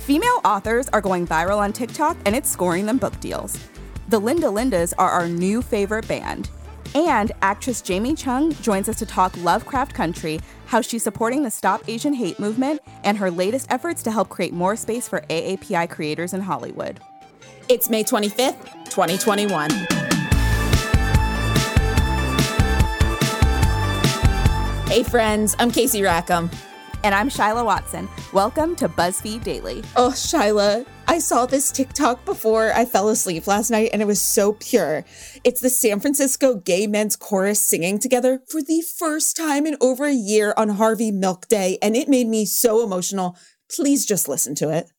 Female authors are going viral on TikTok, and it's scoring them book deals. The Linda Lindas are our new favorite band. And actress Jamie Chung joins us to talk Lovecraft Country, how she's supporting the Stop Asian Hate movement, and her latest efforts to help create more space for AAPI creators in Hollywood. It's May 25th, 2021. Hey friends, I'm Casey Rackham. And I'm Shyla Watson. Welcome to BuzzFeed Daily. Oh, Shyla, I saw this TikTok before I fell asleep last night, and it was so pure. It's the San Francisco gay men's chorus singing together for the first time in over a year on Harvey Milk Day, and it made me so emotional. Please just listen to it.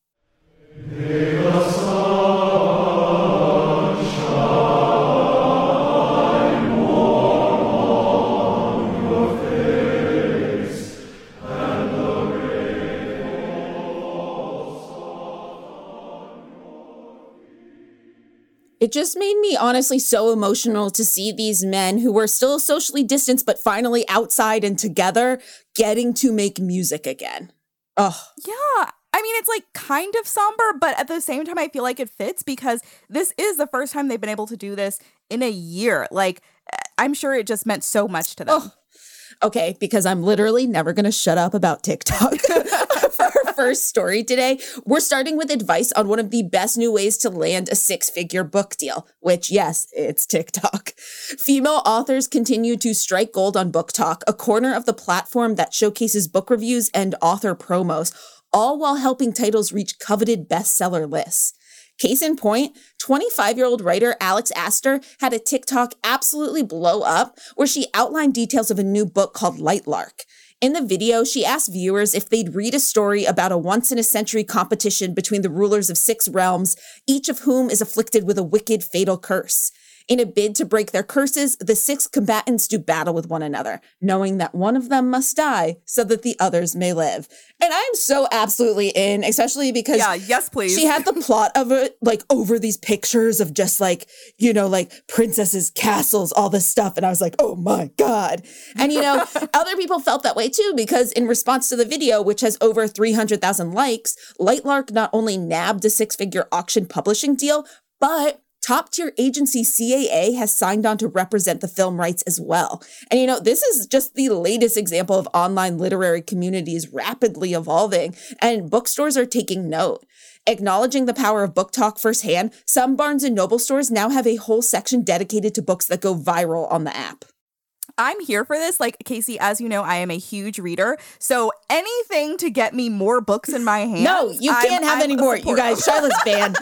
It just made me honestly so emotional to see these men who were still socially distanced, but finally outside and together getting to make music again. Oh, yeah. I mean, it's like kind of somber, but at the same time, I feel like it fits because this is the first time they've been able to do this in a year. Like, I'm sure it just meant so much to them. Oh. Okay, because I'm literally never going to shut up about TikTok. For our first story today, we're starting with advice on one of the best new ways to land a six-figure book deal, which, yes, it's TikTok. Female authors continue to strike gold on Book Talk, a corner of the platform that showcases book reviews and author promos, all while helping titles reach coveted bestseller lists. Case in point, 25-year-old writer Alex Astor had a TikTok absolutely blow up where she outlined details of a new book called Lightlark. In the video, she asked viewers if they'd read a story about a once-in-a-century competition between the rulers of 6 realms, each of whom is afflicted with a wicked, fatal curse. In a bid to break their curses, the 6 combatants do battle with one another, knowing that one of them must die so that the others may live. And I'm so absolutely in, especially because yes, please. She had the plot of it, like, over these pictures of just, like, you know, like, princesses, castles, all this stuff. And I was like, oh, my God. And, you know, other people felt that way, too, because in response to the video, which has over 300,000 likes, Lightlark not only nabbed a 6-figure auction publishing deal, but top-tier agency CAA has signed on to represent the film rights as well. And, you know, this is just the latest example of online literary communities rapidly evolving, and bookstores are taking note. Acknowledging the power of Book Talk firsthand, some Barnes & Noble stores now have a whole section dedicated to books that go viral on the app. I'm here for this. Like, Casey, as you know, I am a huge reader. So anything to get me more books in my hands. No, you can't have any more. You guys, Shyla's banned.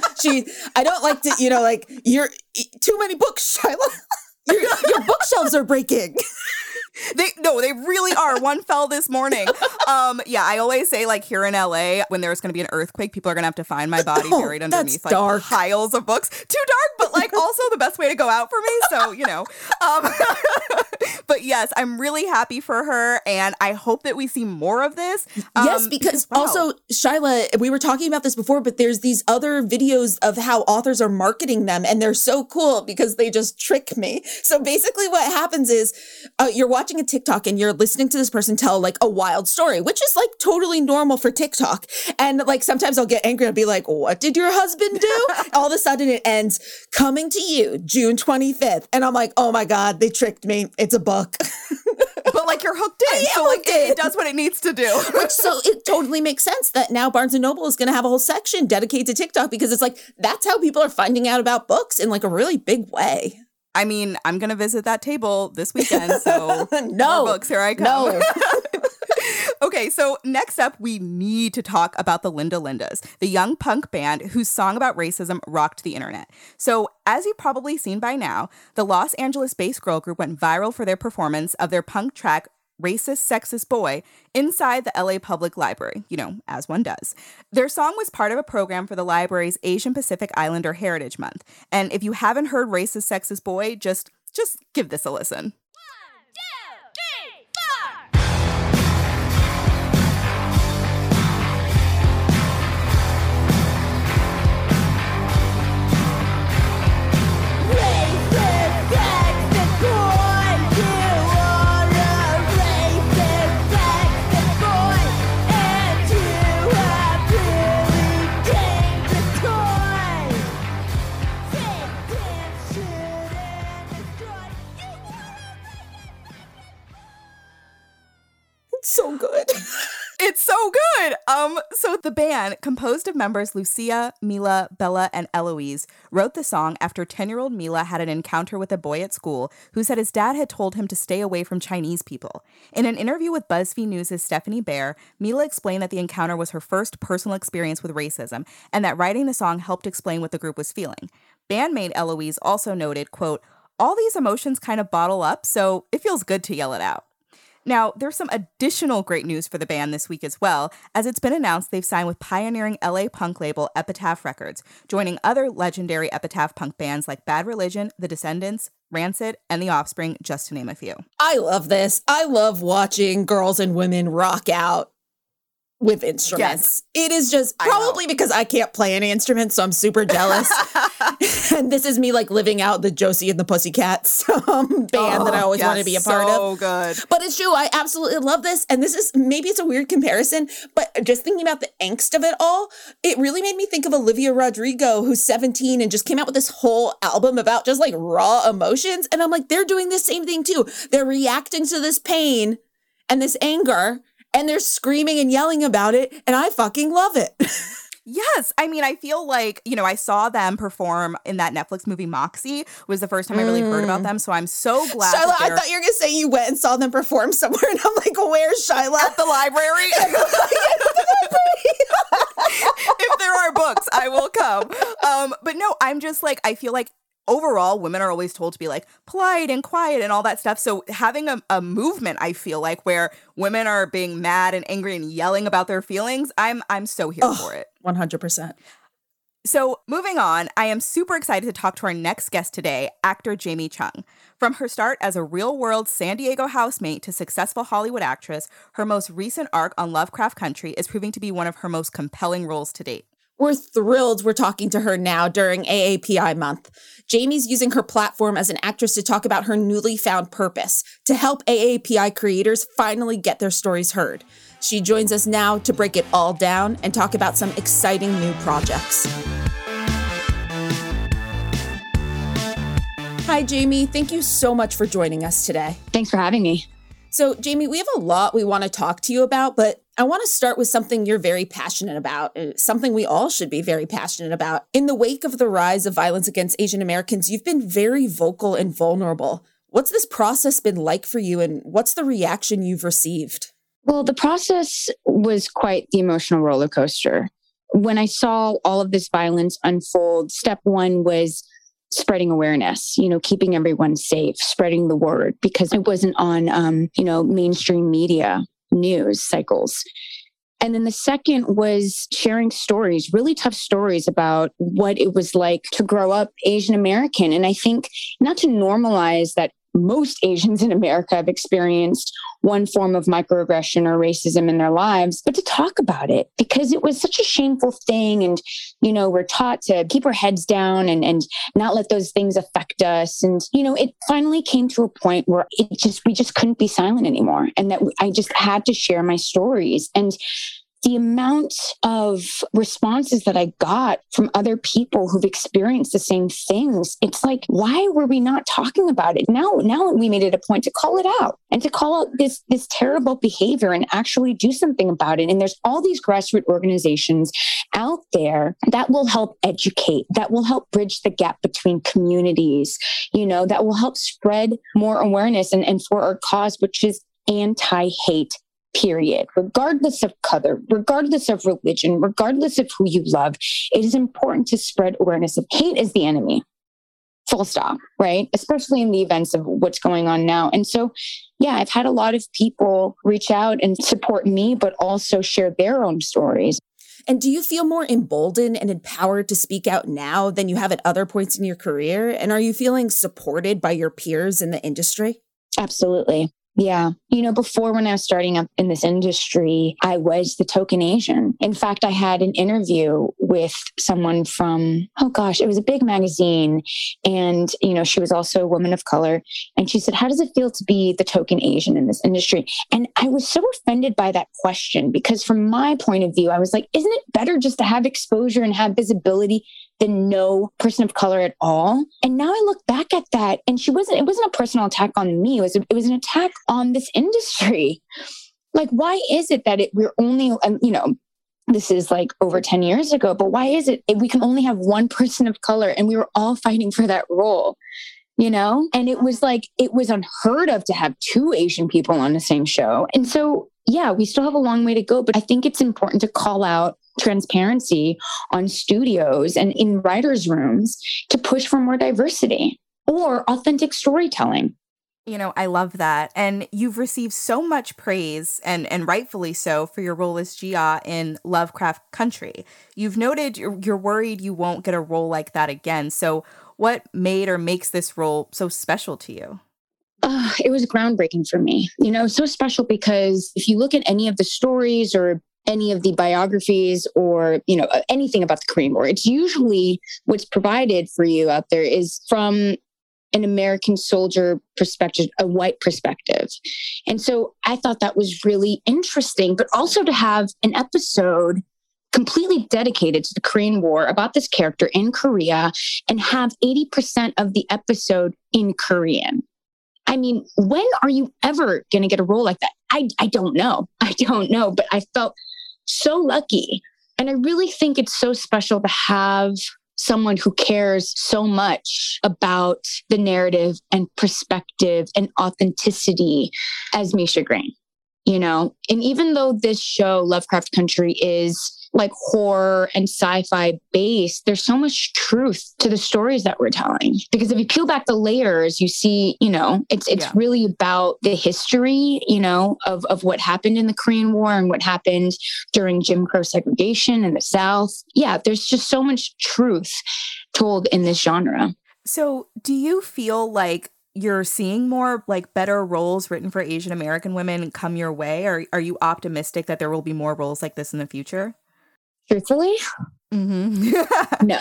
I don't like to, you know, like, you're too many books, Shyla. Your bookshelves are breaking. They really are. One fell this morning. I always say, like, here in LA, when there's going to be an earthquake, people are going to have to find my body buried underneath like dark. Piles of books. Too dark, but like also the best way to go out for me. So, you know, but yes, I'm really happy for her. And I hope that we see more of this. Yes, because also, Shyla, we were talking about this before, but there's these other videos of how authors are marketing them. And they're so cool because they just trick me. So basically what happens is you're watching a TikTok and you're listening to this person tell like a wild story, which is like totally normal for TikTok. And like sometimes I'll get angry and be like, what did your husband do? All of a sudden it ends, coming to you June 25th. And I'm like, oh my God, they tricked me. It's a book. But like you're hooked in. So like it does what it needs to do. So it totally makes sense that now Barnes & Noble is going to have a whole section dedicated to TikTok because it's like, that's how people are finding out about books in like a really big way. I mean, I'm going to visit that table this weekend, so no more books, here I come. No. Okay, so next up, we need to talk about the Linda Lindas, the young punk band whose song about racism rocked the internet. So, as you've probably seen by now, the Los Angeles-based girl group went viral for their performance of their punk track, Racist Sexist Boy, inside the LA Public Library, you know, as one does. Their song was part of a program for the library's Asian Pacific Islander Heritage Month. And if you haven't heard Racist Sexist Boy, just give this a listen. It's so good. So the band, composed of members Lucia, Mila, Bella, and Eloise, wrote the song after 10-year-old Mila had an encounter with a boy at school who said his dad had told him to stay away from Chinese people. In an interview with BuzzFeed News' Stephanie Baer, Mila explained that the encounter was her first personal experience with racism and that writing the song helped explain what the group was feeling. Bandmate Eloise also noted, quote, "All these emotions kind of bottle up, so it feels good to yell it out." Now, there's some additional great news for the band this week as well, as it's been announced they've signed with pioneering LA punk label Epitaph Records, joining other legendary Epitaph punk bands like Bad Religion, The Descendants, Rancid, and The Offspring, just to name a few. I love this. I love watching girls and women rock out with instruments. Yes. It is just probably because I can't play any instruments, so I'm super jealous. And this is me like living out the Josie and the Pussycats band that I always wanted to be a part of. So good. But it's true. I absolutely love this. And this is, maybe it's a weird comparison, but just thinking about the angst of it all, it really made me think of Olivia Rodrigo, who's 17 and just came out with this whole album about just like raw emotions. And I'm like, they're doing the same thing too. They're reacting to this pain and this anger, and they're screaming and yelling about it, and I fucking love it. Yes. I mean, I feel like, I saw them perform in that Netflix movie Moxie was the first time I really heard about them. So I'm so glad. Shyla, I thought you were going to say you went and saw them perform somewhere. And I'm like, where's Shyla? At the library. If there are books, I will come. But no, I'm just like, I feel like overall, women are always told to be like polite and quiet and all that stuff. So having a movement, I feel like, where women are being mad and angry and yelling about their feelings, I'm so here for it. 100%. So moving on, I am super excited to talk to our next guest today, actor Jamie Chung. From her start as a real-world San Diego housemate to successful Hollywood actress, her most recent arc on Lovecraft Country is proving to be one of her most compelling roles to date. We're thrilled we're talking to her now during AAPI month. Jamie's using her platform as an actress to talk about her newly found purpose, to help AAPI creators finally get their stories heard. She joins us now to break it all down and talk about some exciting new projects. Hi, Jamie. Thank you so much for joining us today. Thanks for having me. So, Jamie, we have a lot we want to talk to you about, but I want to start with something you're very passionate about, something we all should be very passionate about. In the wake of the rise of violence against Asian Americans, you've been very vocal and vulnerable. What's this process been like for you, and what's the reaction you've received? Well, the process was quite the emotional roller coaster. When I saw all of this violence unfold, step one was spreading awareness, keeping everyone safe, spreading the word, because it wasn't on, mainstream media news cycles. And then the second was sharing stories, really tough stories about what it was like to grow up Asian American. And I think not to normalize that most Asians in America have experienced one form of microaggression or racism in their lives, but to talk about it because it was such a shameful thing. And, we're taught to keep our heads down and not let those things affect us. And, it finally came to a point where we just couldn't be silent anymore. And that I just had to share my stories. And the amount of responses that I got from other people who've experienced the same things, it's like, why were we not talking about it? Now we made it a point to call it out and to call out this terrible behavior and actually do something about it. And there's all these grassroots organizations out there that will help educate, that will help bridge the gap between communities, that will help spread more awareness and for our cause, which is anti-hate. Period. Regardless of color, regardless of religion, regardless of who you love, it is important to spread awareness of hate is the enemy. Full stop, right? Especially in the events of what's going on now. And so, I've had a lot of people reach out and support me, but also share their own stories. And do you feel more emboldened and empowered to speak out now than you have at other points in your career? And are you feeling supported by your peers in the industry? Absolutely. Yeah. Before when I was starting up in this industry, I was the token Asian. In fact, I had an interview with someone from, it was a big magazine. And, she was also a woman of color. And she said, how does it feel to be the token Asian in this industry? And I was so offended by that question because from my point of view, I was like, isn't it better just to have exposure and have visibility than no person of color at all? And now I look back at that and it wasn't a personal attack on me. It was an attack on this industry. Like, why is it that we're only, this is like over 10 years ago, but why is it we can only have one person of color and we were all fighting for that role, And it was unheard of to have two Asian people on the same show. And so, yeah, we still have a long way to go, but I think it's important to call out transparency on studios and in writers' rooms to push for more diversity or authentic storytelling. I love that. And you've received so much praise, and rightfully so, for your role as Ji-ah in Lovecraft Country. You've noted you're worried you won't get a role like that again. So what made or makes this role so special to you? It was groundbreaking for me. So special because if you look at any of the stories or any of the biographies or, anything about the Korean War, it's usually what's provided for you out there is from an American soldier perspective, a white perspective. And so I thought that was really interesting, but also to have an episode completely dedicated to the Korean War about this character in Korea and have 80% of the episode in Korean. I mean, when are you ever going to get a role like that? I don't know. But I felt so lucky. And I really think it's so special to have someone who cares so much about the narrative and perspective and authenticity as Misha Green, And even though this show, Lovecraft Country, is like horror and sci-fi based, there's so much truth to the stories that we're telling. Because if you peel back the layers, you see, it's really about the history, of what happened in the Korean War and what happened during Jim Crow segregation in the South. Yeah, there's just so much truth told in this genre. So do you feel like you're seeing more like better roles written for Asian American women come your way? Or are you optimistic that there will be more roles like this in the future? Truthfully? Mm-hmm. No.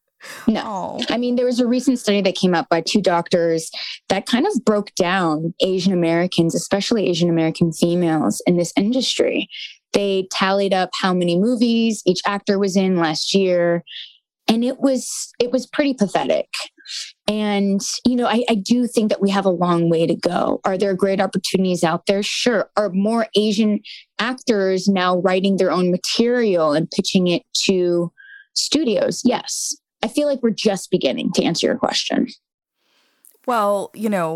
Oh. I mean, there was a recent study that came out by two doctors that kind of broke down Asian Americans, especially Asian American females in this industry. They tallied up how many movies each actor was in last year. And it was pretty pathetic. And, I do think that we have a long way to go. Are there great opportunities out there? Sure. Are more Asian actors now writing their own material and pitching it to studios? Yes. I feel like we're just beginning, to answer your question. Well,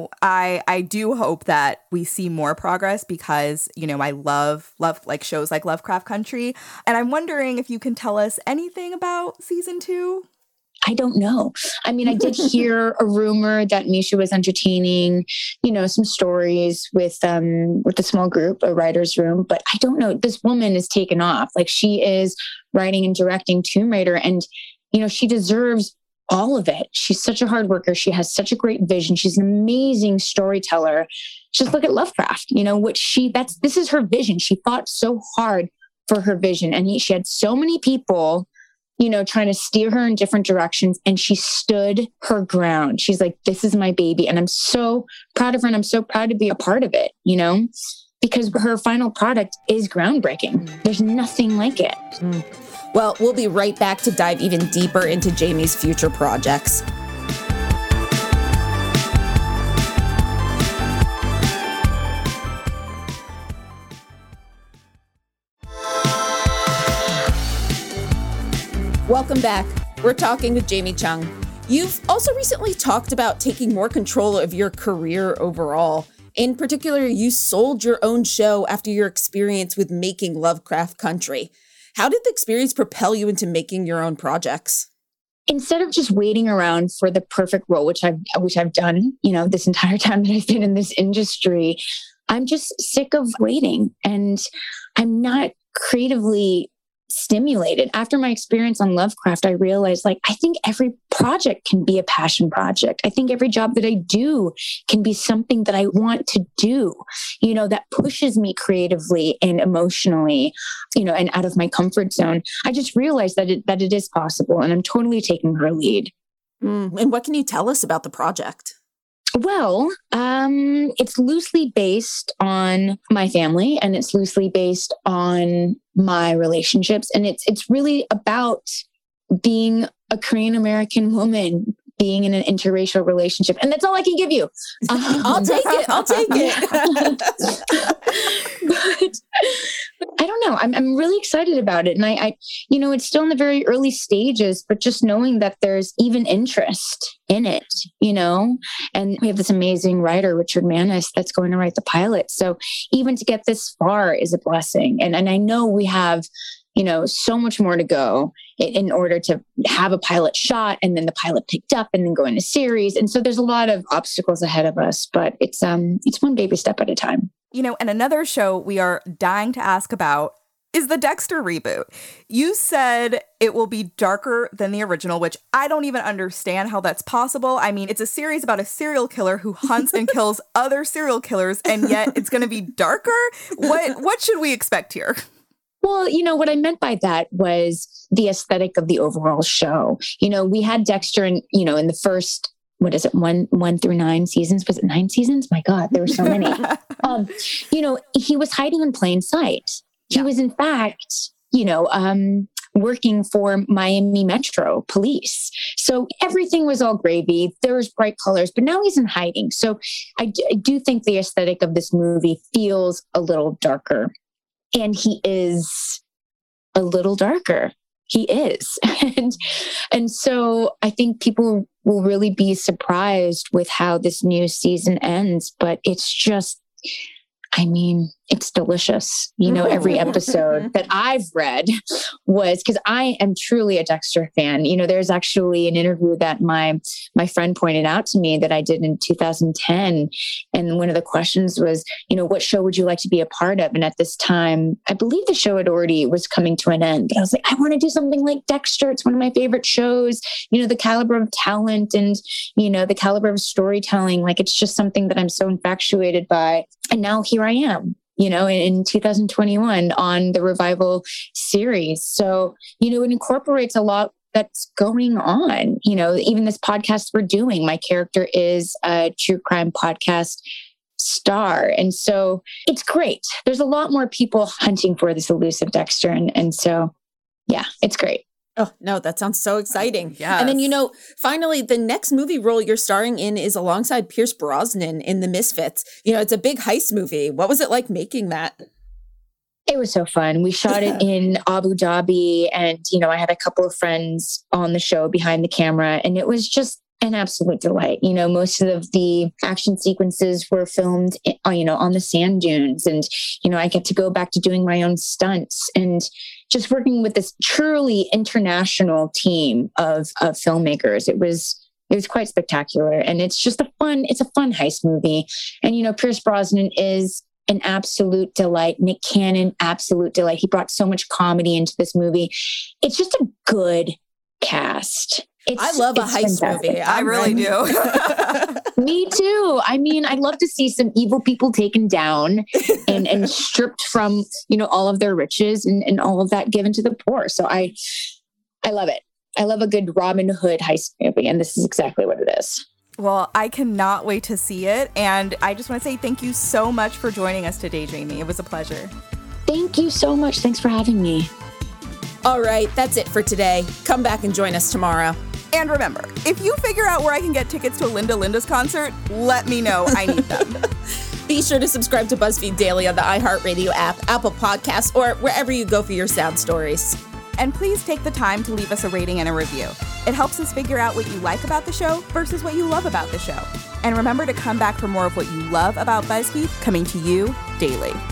I do hope that we see more progress because, I love like shows like Lovecraft Country. And I'm wondering if you can tell us anything about season 2. I don't know. I mean, I did hear a rumor that Misha was entertaining, some stories with a small group, a writer's room, but I don't know. This woman is taken off. Like, she is writing and directing Tomb Raider, and, she deserves all of it. She's such a hard worker. She has such a great vision. She's an amazing storyteller. Just look at Lovecraft, this is her vision. She fought so hard for her vision, and she had so many people trying to steer her in different directions. And she stood her ground. She's like, this is my baby. And I'm so proud of her. And I'm so proud to be a part of it, because her final product is groundbreaking. There's nothing like it. Well, we'll be right back to dive even deeper into Jamie's future projects. Welcome back. We're talking with Jamie Chung. You've also recently talked about taking more control of your career overall. In particular, you sold your own show after your experience with making Lovecraft Country. How did the experience propel you into making your own projects? Instead of just waiting around for the perfect role, which I've done, this entire time that I've been in this industry, I'm just sick of waiting, and I'm not creatively stimulated. After my experience on Lovecraft, I realized, I think every project can be a passion project. I think every job that I do can be something that I want to do, that pushes me creatively and emotionally, and out of my comfort zone. I just realized that it is possible, and I'm totally taking her lead. And what can you tell us about the project? Well, it's loosely based on my family, and it's loosely based on my relationships. And it's really about being a Korean American woman being in an interracial relationship. And that's all I can give you. I'll take it. But I don't know. I'm really excited about it. And I, it's still in the very early stages, but just knowing that there's even interest in it, and we have this amazing writer, Richard Manis, that's going to write the pilot. So even to get this far is a blessing. And I know we have, so much more to go in order to have a pilot shot and then the pilot picked up and then go into series. And so there's a lot of obstacles ahead of us, but it's one baby step at a time. And another show we are dying to ask about is the Dexter reboot. You said it will be darker than the original, which I don't even understand how that's possible. I mean, it's a series about a serial killer who hunts and kills other serial killers, and yet it's going to be darker? What should we expect here? Well, what I meant by that was the aesthetic of the overall show. We had Dexter in the first, 1 through 9 seasons? Was it 9 seasons? My God, there were so many. He was hiding in plain sight. He was, in fact, working for Miami Metro Police. So everything was all gravy. There was bright colors, but now he's in hiding. So I do think the aesthetic of this movie feels a little darker. And he is a little darker. He is. And so I think people will really be surprised with how this new season ends. But it's just, it's delicious. Every episode that I've read was, because I am truly a Dexter fan. There's actually an interview that my friend pointed out to me that I did in 2010. And one of the questions was, what show would you like to be a part of? And at this time, I believe the show was coming to an end, but I was like, I want to do something like Dexter. It's one of my favorite shows, the caliber of talent and, the caliber of storytelling. Like, it's just something that I'm so infatuated by. And now here I am, in 2021 on the Revival series. So, it incorporates a lot that's going on. Even this podcast we're doing, my character is a true crime podcast star. And so it's great. There's a lot more people hunting for this elusive Dexter. And so, yeah, it's great. Oh, no, that sounds so exciting. Yes. And then, finally, the next movie role you're starring in is alongside Pierce Brosnan in The Misfits. It's a big heist movie. What was it like making that? It was so fun. We shot it in Abu Dhabi and, I had a couple of friends on the show behind the camera, and it was just an absolute delight. Most of the action sequences were filmed, on the sand dunes, and, I get to go back to doing my own stunts and just working with this truly international team of filmmakers. It was quite spectacular, and it's just a fun heist movie. And, Pierce Brosnan is an absolute delight. Nick Cannon, absolute delight. He brought so much comedy into this movie. It's just a good cast. I love a heist fantastic. movie. I really do. Me too. I'd love to see some evil people taken down and stripped from, all of their riches and all of that given to the poor. So I love it. I love a good Robin Hood heist movie, and this is exactly what it is. Well, I cannot wait to see it. And I just want to say thank you so much for joining us today, Jamie. It was a pleasure. Thank you so much. Thanks for having me. All right, that's it for today. Come back and join us tomorrow. And remember, if you figure out where I can get tickets to a Linda Linda's concert, let me know. I need them. Be sure to subscribe to BuzzFeed Daily on the iHeartRadio app, Apple Podcasts, or wherever you go for your sound stories. And please take the time to leave us a rating and a review. It helps us figure out what you like about the show versus what you love about the show. And remember to come back for more of what you love about BuzzFeed, coming to you daily.